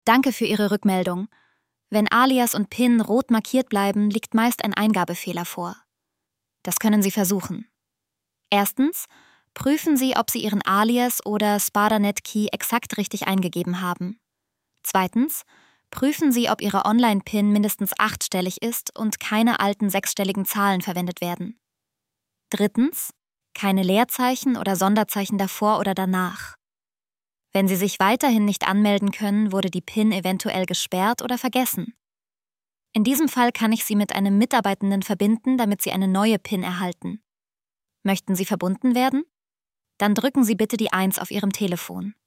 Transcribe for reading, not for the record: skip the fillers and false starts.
Danke für Ihre Rückmeldung. Wenn Alias und PIN rot markiert bleiben, liegt meist ein Eingabefehler vor. Das können Sie versuchen. Erstens, prüfen Sie, ob Sie Ihren Alias oder Sparda-Net-Key exakt richtig eingegeben haben. Zweitens, prüfen Sie, ob Ihre Online-PIN mindestens 8-stellig ist und keine alten 6-stelligen Zahlen verwendet werden. Drittens, keine Leerzeichen oder Sonderzeichen davor oder danach. Wenn Sie sich weiterhin nicht anmelden können, wurde die PIN eventuell gesperrt oder vergessen. In diesem Fall kann ich Sie mit einem Mitarbeitenden verbinden, damit Sie eine neue PIN erhalten. Möchten Sie verbunden werden? Dann drücken Sie bitte die 1 auf Ihrem Telefon.